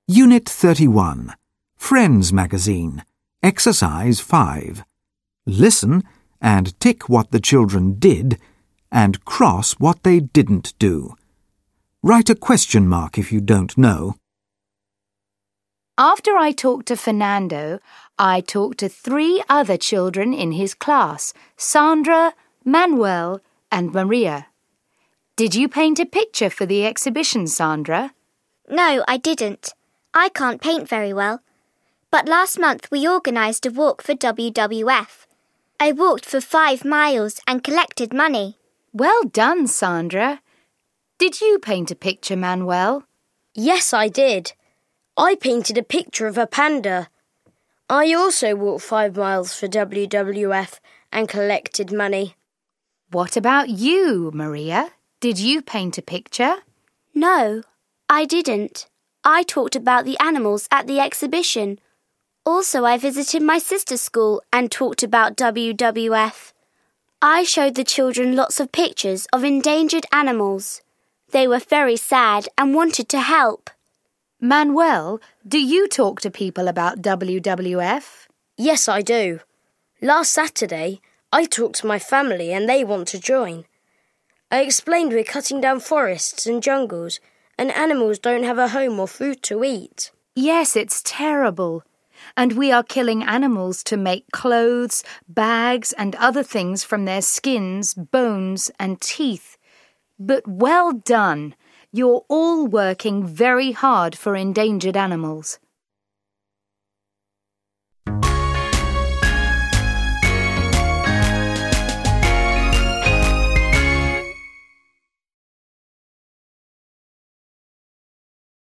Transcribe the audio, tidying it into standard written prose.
Unit 31, Friends Magazine, Exercise 5. Listen and tick what the children did and cross what they didn't do. Write a question mark if you don't know. After I talked to Fernando, I talked to 3 other children in his class, Sandra, Manuel, and Maria. Did you paint a picture for the exhibition, Sandra? No, I didn't. I can't paint very well. But last month we organised a walk for WWF. I walked for 5 miles and collected money. Well done, Sandra. Did you paint a picture, Manuel? Yes, I did. I painted a picture of a panda. I also walked 5 miles for WWF and collected money. What about you, Maria? Did you paint a picture? No, I didn't. I talked about the animals at the exhibition. Also, I visited my sister's school and talked about WWF. I showed the children lots of pictures of endangered animals. They were very sad and wanted to help. Manuel, do you talk to people about WWF? Yes, I do. Last Saturday, I talked to my family and they want to join. I explained we're cutting down forests and jungles and animals don't have a home or food to eat. Yes, it's terrible. And we are killing animals to make clothes, bags and other things from their skins, bones and teeth. But well done. You're all working very hard for endangered animals.